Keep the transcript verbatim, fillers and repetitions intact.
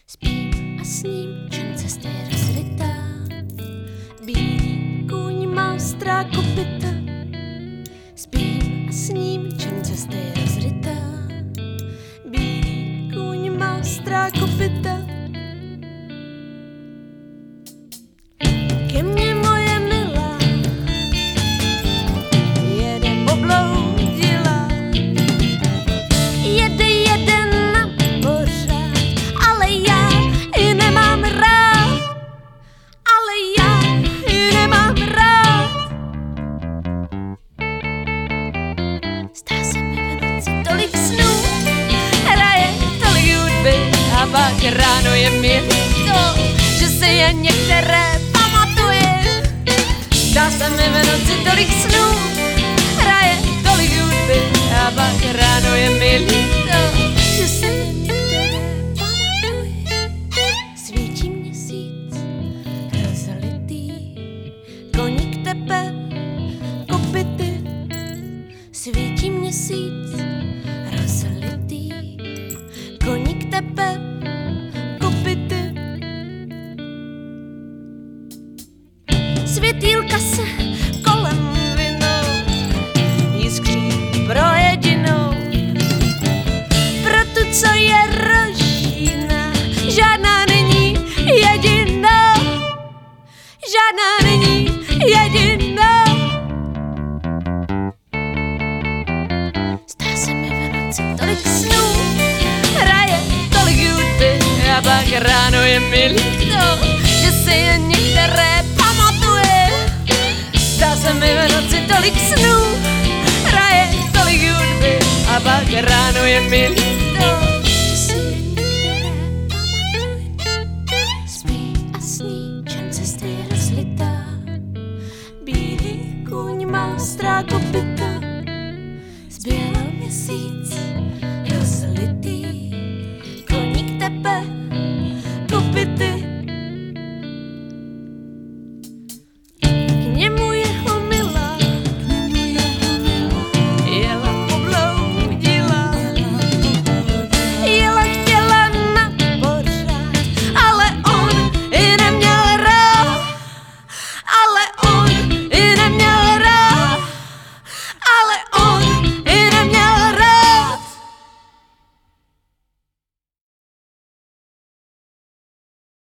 Spím a sním, čem cesty rozlitá. Bílý kůň má ostrá kopyta. Spím a sním, čem cesty rozrytá. Bílý kůň má ostrá kopyta. Ke mně moje milá jede pobloudila. Jede jeden na pořád, ale já ji nemám rád. Ale já ji nemám rád. Zdá se mi v noci tolik snů, hraje tolik hudby a pak ráno je mi líto, že se jen některé pamatuje. Zdá se mi v noci tolik snů, hraje tolik hudby a pak ráno je mi líto, že se jen některé pamatuje. Svítí měsíc rozlitý, koník tepe kopyty. Svítí měsíc rozlitý, koník tepe kopyty. Světýlka se kolem vinou, jiskří pro jedinou, pro tu, co je rožína. Žádná není jediná, žádná není jediná. Zdá se mi v noci tolik snů, hraje tolik hudby a pak ráno je mi líto, že se jen některé pamatuje. Zdá se mi v noci tolik snů, hraje tolik hudby a pak ráno je mi líto, že se jen některé pamatuje. Spí a sní, čem cesty je rozlitá. Bílý kůň má ostrá kopyta. Zbělal měsíc